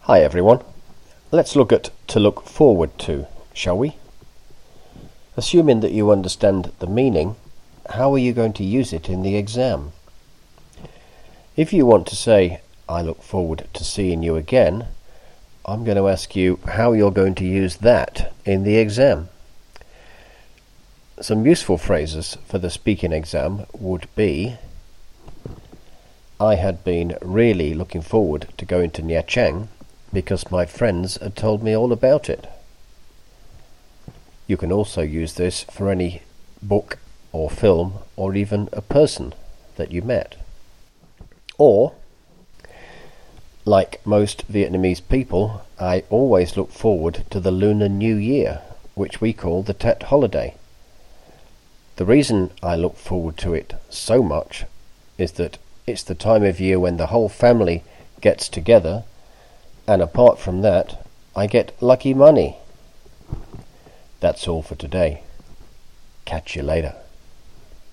Hi everyone. Let's look at to look forward to, shall we? Assuming that you understand the meaning, how are you going to use it in the exam? If you want to say, I look forward to seeing you again, I'm going to ask you how you're going to use that in the exam. Some useful phrases for the speaking exam would be, I had been really looking forward to going to Nha Trang because my friends had told me all about it. You can also use this for any book or film or even a person that you met. Or, like most Vietnamese people, I always look forward to the Lunar New Year, which we call the Tet holiday. The reason I look forward to it so much is that it's the time of year when the whole family gets together, and apart from that, I get lucky money. That's all for today. Catch you later.